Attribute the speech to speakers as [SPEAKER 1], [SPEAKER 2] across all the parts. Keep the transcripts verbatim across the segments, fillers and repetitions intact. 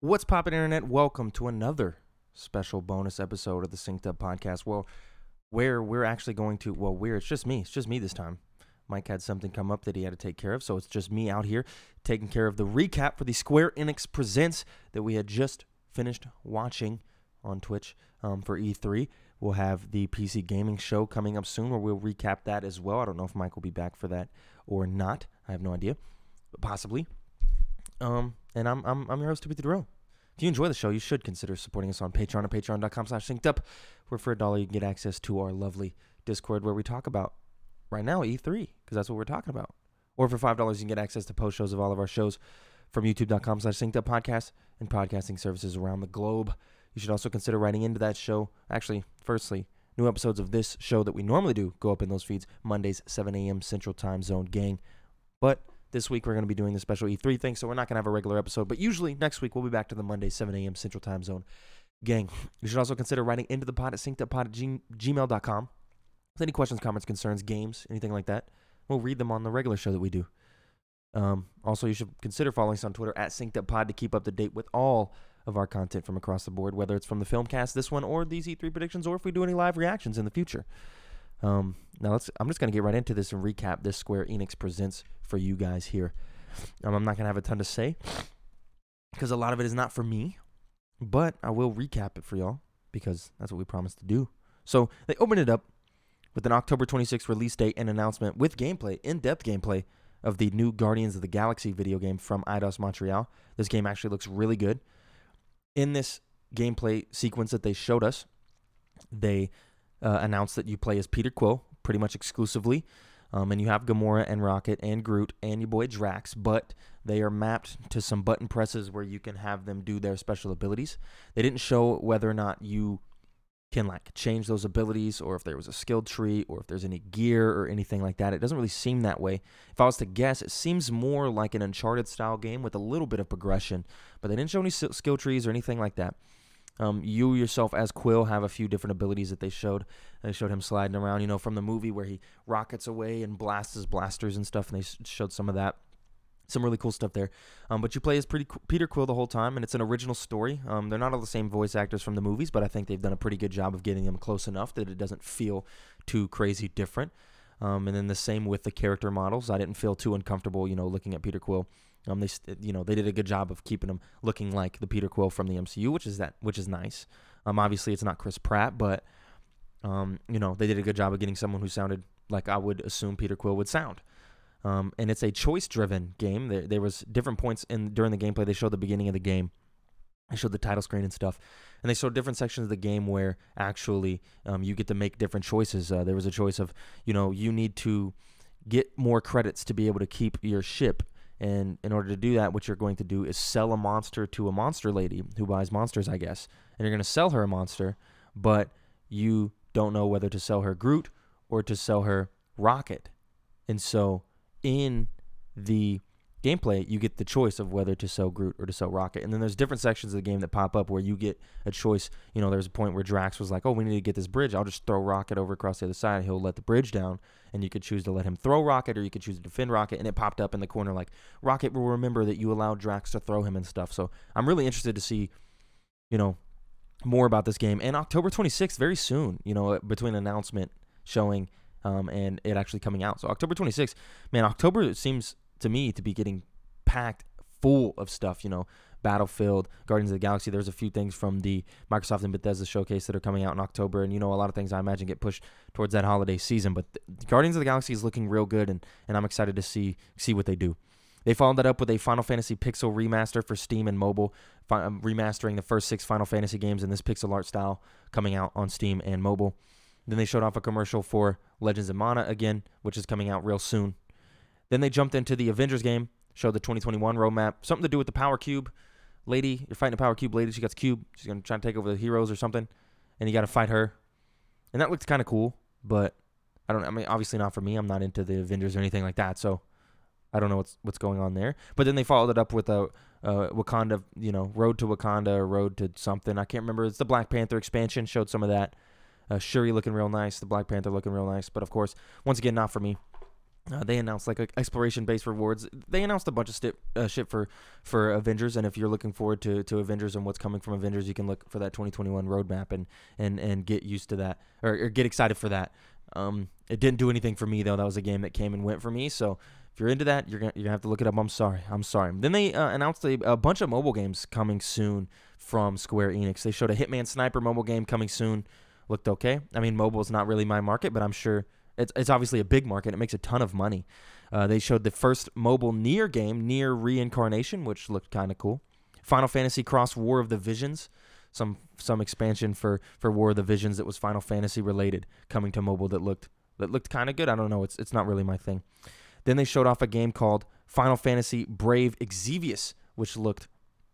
[SPEAKER 1] What's poppin', internet? Welcome to another special bonus episode of the Synced Up Podcast. Well, where we're actually going to, well, where it's just me. It's just me this time. Mike had something come up that he had to take care of, so it's just me out here taking care of the recap for the Square Enix Presents that we had just finished watching on Twitch um, for E three. We'll have the P C Gaming Show coming up soon where we'll recap that as well. I don't know if Mike will be back for that or not. I have no idea, but possibly. Um, and I'm I'm I'm your host, Timothy Durrell. If you enjoy the show, you should consider supporting us on Patreon at patreon.com slash synced up, where for a dollar you can get access to our lovely Discord where we talk about, right now, E three, because that's what we're talking about. Or for five dollars you can get access to post shows of all of our shows from youtube.com slash synced up podcast and podcasting services around the globe. You should also consider writing into that show. Actually, firstly, new episodes of this show that we normally do go up in those feeds Mondays, seven a.m. Central Time Zone, gang. But this week, we're going to be doing the special E three thing, so we're not going to have a regular episode. But usually, next week, we'll be back to the Monday, seven a.m. Central Time Zone. Gang, you should also consider writing into the pod at synceduppod at gmail dot com with any questions, comments, concerns, games, anything like that. We'll read them on the regular show that we do. Um, also, you should consider following us on Twitter at synceduppod to keep up to date with all of our content from across the board, whether it's from the Filmcast, this one, or these E three predictions, or if we do any live reactions in the future. Um, now, let's. I'm just going to get right into this and recap this Square Enix Presents for you guys here. Um, I'm not going to have a ton to say because a lot of it is not for me, but I will recap it for y'all because that's what we promised to do. So they opened it up with an October twenty-sixth release date and announcement with gameplay, in-depth gameplay of the new Guardians of the Galaxy video game from Eidos Montreal. This game actually looks really good. In this gameplay sequence that they showed us, they uh, announced that you play as Peter Quill pretty much exclusively. Um, and you have Gamora and Rocket and Groot and your boy Drax, but they are mapped to some button presses where you can have them do their special abilities. They didn't show whether or not you can like change those abilities or if there was a skill tree or if there's any gear or anything like that. It doesn't really seem that way. If I was to guess, it seems more like an Uncharted style game with a little bit of progression, but they didn't show any skill trees or anything like that. Um, you yourself as Quill have a few different abilities that they showed. They showed him sliding around, you know, from the movie where he rockets away and blasts his blasters and stuff, and they showed some of that. Some really cool stuff there. Um, but you play as pretty Peter Quill the whole time, and it's an original story. Um, they're not all the same voice actors from the movies, but I think they've done a pretty good job of getting them close enough that it doesn't feel too crazy different. Um, and then the same with the character models. I didn't feel too uncomfortable, you know, looking at Peter Quill. Um, they, you know, they did a good job of keeping him looking like the Peter Quill from the M C U, which is that, which is nice. Um, obviously it's not Chris Pratt, but um, you know, they did a good job of getting someone who sounded like I would assume Peter Quill would sound. Um, and it's a choice-driven game. There, there was different points in during the gameplay. They showed the beginning of the game. They showed the title screen and stuff, and they showed different sections of the game where actually um, you get to make different choices. Uh, there was a choice of, you know, you need to get more credits to be able to keep your ship. And in order to do that, what you're going to do is sell a monster to a monster lady who buys monsters, I guess. And you're going to sell her a monster, but you don't know whether to sell her Groot or to sell her Rocket. And so in the gameplay, you get the choice of whether to sell Groot or to sell Rocket. And then there's different sections of the game that pop up where you get a choice. You know, there's a point where Drax was like, oh, we need to get this bridge. I'll just throw Rocket over across the other side. He'll let the bridge down. And you could choose to let him throw Rocket or you could choose to defend Rocket. And it popped up in the corner like, Rocket will remember that you allowed Drax to throw him and stuff. So I'm really interested to see, you know, more about this game. And October twenty-sixth, very soon, you know, between announcement showing um, and it actually coming out. So October twenty-sixth, man, October seems to me to be getting packed full of stuff, you know, Battlefield, Guardians of the Galaxy. There's a few things from the Microsoft and Bethesda showcase that are coming out in October, and, you know, a lot of things I imagine get pushed towards that holiday season, but the Guardians of the Galaxy is looking real good, and, and I'm excited to see see what they do. They followed that up with a Final Fantasy Pixel remaster for Steam and mobile, fi- remastering the first six Final Fantasy games in this pixel art style, coming out on Steam and mobile. Then they showed off a commercial for Legends of Mana again, which is coming out real soon. Then they jumped into the Avengers game, showed the twenty twenty-one roadmap, something to do with the Power Cube. Lady, you're fighting a Power Cube lady. She got the cube. She's going to try to take over the heroes or something, and you got to fight her. And that looked kind of cool, but I don't I mean, obviously not for me. I'm not into the Avengers or anything like that, so I don't know what's what's going on there. But then they followed it up with a, a Wakanda, you know, Road to Wakanda or Road to something. I can't remember. It's the Black Panther expansion. Showed some of that. Uh, Shuri looking real nice. The Black Panther looking real nice. But, of course, once again, not for me. Uh, they announced like a exploration-based rewards. They announced a bunch of sti- uh, shit for for Avengers, and if you're looking forward to, to Avengers and what's coming from Avengers, you can look for that twenty twenty-one roadmap and and, and get used to that, or, or get excited for that. Um, it didn't do anything for me though. That was a game that came and went for me. So if you're into that, you're gonna you're gonna have to look it up. I'm sorry. I'm sorry. Then they uh, announced a, a bunch of mobile games coming soon from Square Enix. They showed a Hitman Sniper mobile game coming soon. Looked okay. I mean, mobile is not really my market, but I'm sure. It's, it's obviously a big market. It makes a ton of money. Uh, they showed the first mobile Nier game, Nier Reincarnation, which looked kind of cool. Final Fantasy Cross War of the Visions, some some expansion for, for War of the Visions that was Final Fantasy related, coming to mobile that looked that looked kind of good. I don't know. It's it's not really my thing. Then they showed off a game called Final Fantasy Brave Exvius, which looked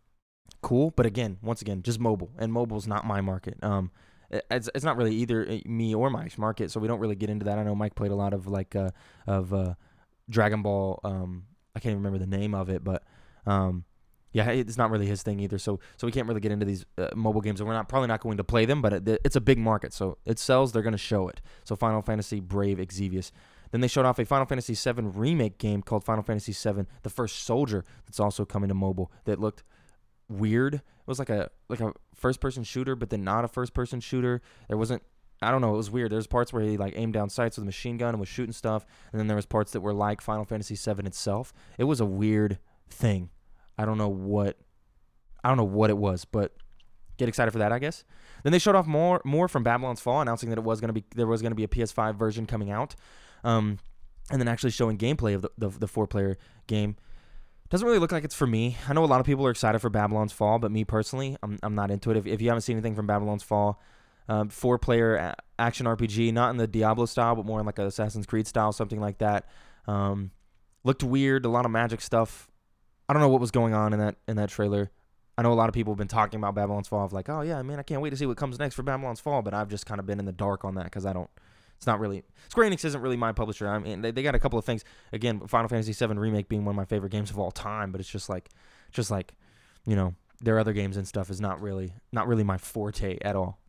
[SPEAKER 1] cool. But again, once again, just mobile, and mobile's not my market. Um, It's it's not really either me or Mike's market, so we don't really get into that. I know Mike played a lot of like uh, of uh, Dragon Ball. Um, I can't even remember the name of it, but um, yeah, it's not really his thing either. So so we can't really get into these uh, mobile games, and we're not probably not going to play them. But it, it's a big market, so it sells. They're going to show it. So Final Fantasy Brave Exvius. Then they showed off a Final Fantasy seven remake game called Final Fantasy seven: The First Soldier. That's also coming to mobile. That looked weird. It was like a like a first person shooter, but then not a first person shooter. There wasn't, I don't know, it was weird. There's parts where he like aimed down sights with a machine gun and was shooting stuff, and then there was parts that were like Final Fantasy seven itself. It was a weird thing. I don't know what I don't know what it was, but get excited for that, I guess. Then they showed off more more from Babylon's Fall, announcing that it was gonna be there was gonna be a P S five version coming out, um, and then actually showing gameplay of the the, the four player game. Doesn't really look like it's for me. I know a lot of people are excited for Babylon's Fall, but me personally, I'm I'm not into it. If if you haven't seen anything from Babylon's Fall, um, four-player a- action R P G, not in the Diablo style, but more in like an Assassin's Creed style, something like that. Um, looked weird, a lot of magic stuff. I don't know what was going on in that in that trailer. I know a lot of people have been talking about Babylon's Fall, of like, oh yeah, man, I can't wait to see what comes next for Babylon's Fall, but I've just kind of been in the dark on that because I don't. It's not really Square Enix isn't really my publisher. I mean, they, they got a couple of things. Again, Final Fantasy seven Remake being one of my favorite games of all time, but it's just like, just like, you know, their other games and stuff is not really, not really my forte at all.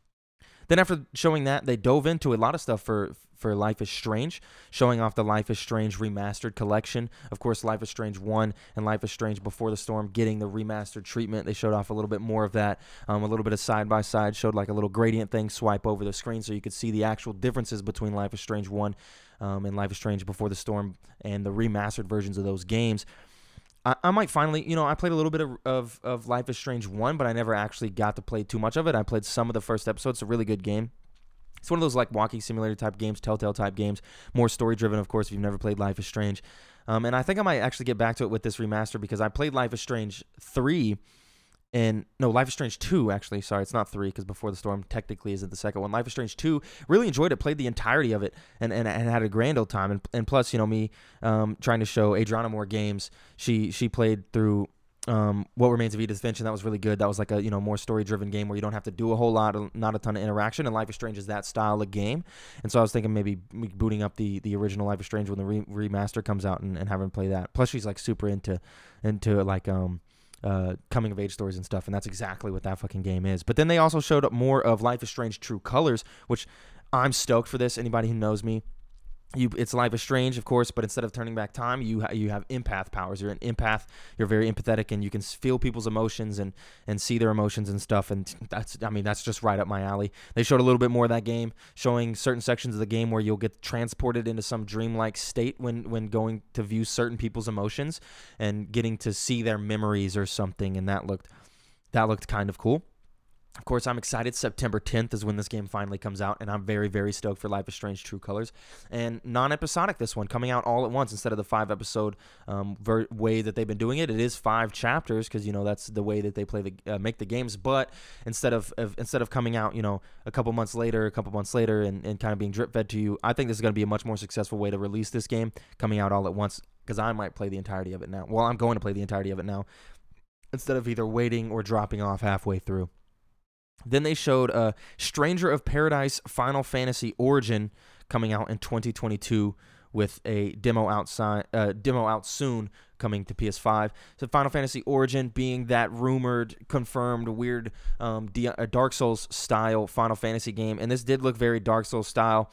[SPEAKER 1] Then after showing that, they dove into a lot of stuff for for Life is Strange, showing off the Life is Strange remastered collection. Of course, Life is Strange one and Life is Strange Before the Storm getting the remastered treatment. They showed off a little bit more of that, um, a little bit of side-by-side, showed like a little gradient thing, swipe over the screen so you could see the actual differences between Life is Strange one um, and Life is Strange Before the Storm and the remastered versions of those games. I, I might finally, you know, I played a little bit of, of, of Life is Strange one, but I never actually got to play too much of it. I played some of the first episodes. It's a really good game. It's one of those like walking simulator type games, Telltale type games, more story driven, of course, if you've never played Life is Strange. Um, and I think I might actually get back to it with this remaster because I played Life is Strange three and no, Life is Strange two, actually. Sorry, it's not three because Before the Storm technically isn't the second one. Life is Strange two, really enjoyed it, played the entirety of it, and, and, and had a grand old time. And, and plus, you know, me um, trying to show Adriana more games, she she played through um, What Remains of Edith Finch, and that was really good. That was like a, you know, more story-driven game where you don't have to do a whole lot, of, not a ton of interaction, and Life is Strange is that style of game. And so I was thinking maybe booting up the, the original Life is Strange when the re- remaster comes out and, and having play that. Plus, she's like super into, into like, um, Uh, coming of age stories and stuff, and that's exactly what that fucking game is. But then they also showed up more of Life is Strange True Colors, which I'm stoked for this. Anybody who knows me, you it's Life is Strange, of course, but instead of turning back time, you ha- you have empath powers. You're an empath. You're very empathetic, and you can feel people's emotions and and see their emotions and stuff. And that's, I mean, that's just right up my alley. They showed a little bit more of that game, showing certain sections of the game where you'll get transported into some dreamlike state when when going to view certain people's emotions and getting to see their memories or something. And that looked that looked kind of cool. Of course, I'm excited. September tenth is when this game finally comes out, and I'm very, very stoked for Life is Strange True Colors. And non-episodic, this one, coming out all at once instead of the five-episode um, ver- way that they've been doing it. It is five chapters because, you know, that's the way that they play the uh, make the games. But instead of, of instead of coming out, you know, a couple months later, a couple months later, and, and kind of being drip-fed to you, I think this is going to be a much more successful way to release this game, coming out all at once, because I might play the entirety of it now. Well, I'm going to play the entirety of it now instead of either waiting or dropping off halfway through. Then they showed uh, Stranger of Paradise Final Fantasy Origin coming out in twenty twenty-two with a demo outside, uh, demo out soon coming to P S five. So Final Fantasy Origin being that rumored, confirmed, weird um, D- Dark Souls style Final Fantasy game, and this did look very Dark Souls style.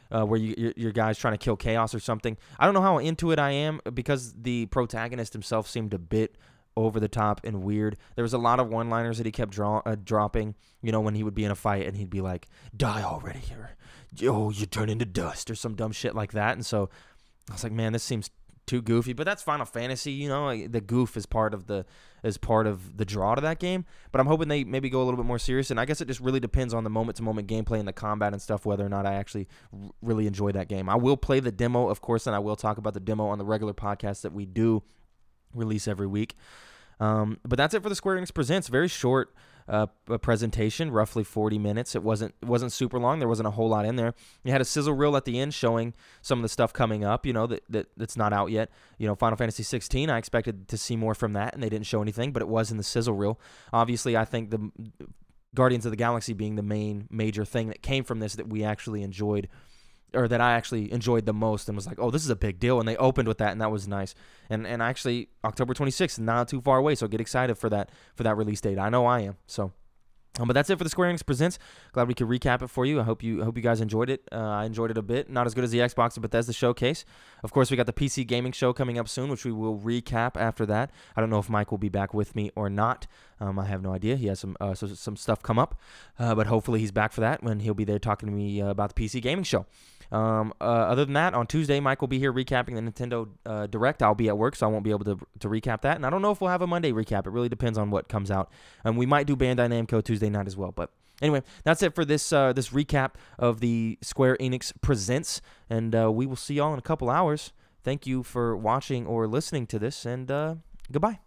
[SPEAKER 1] uh, where you, your, your guy's trying to kill chaos or something. I don't know how into it I am because the protagonist himself seemed a bit over the top and weird. There was a lot of one-liners that he kept draw, uh, dropping, you know, when he would be in a fight and he'd be like, die already, or, oh, you turn into dust, or some dumb shit like that. And so I was like, man, this seems too goofy, but that's Final Fantasy, you know, like, the goof is part of the is part of the draw to that game, but I'm hoping they maybe go a little bit more serious, and I guess it just really depends on the moment-to-moment gameplay and the combat and stuff, whether or not I actually r- really enjoy that game. I will play the demo, of course, and I will talk about the demo on the regular podcast that we do release every week. Um, but that's it for the Square Enix Presents. Very short uh, presentation, roughly forty minutes. It wasn't it wasn't super long. There wasn't a whole lot in there. You had a sizzle reel at the end showing some of the stuff coming up, you know, that, that that's not out yet. You know, Final Fantasy sixteen, I expected to see more from that, and they didn't show anything, but it was in the sizzle reel. Obviously, I think the Guardians of the Galaxy being the main major thing that came from this that we actually enjoyed, or that I actually enjoyed the most and was like, oh, this is a big deal. And they opened with that, and that was nice. And and actually, October twenty-sixth, not too far away, so get excited for that for that release date. I know I am. So, um, but that's it for the Square Enix Presents. Glad we could recap it for you. I hope you I hope you guys enjoyed it. Uh, I enjoyed it a bit. Not as good as the Xbox or Bethesda showcase. Of course, we got the P C gaming show coming up soon, which we will recap after that. I don't know if Mike will be back with me or not. Um, I have no idea. He has some uh, so, some stuff come up, uh, but hopefully he's back for that when he'll be there talking to me uh, about the P C gaming show. Um, uh, other than that, on Tuesday, Mike will be here recapping the Nintendo uh, Direct. I'll be at work, so I won't be able to to recap that. And I don't know if we'll have a Monday recap. It really depends on what comes out. And we might do Bandai Namco Tuesday night as well. But anyway, that's it for this uh, this recap of the Square Enix Presents. And uh, we will see y'all in a couple hours. Thank you for watching or listening to this, and uh, goodbye.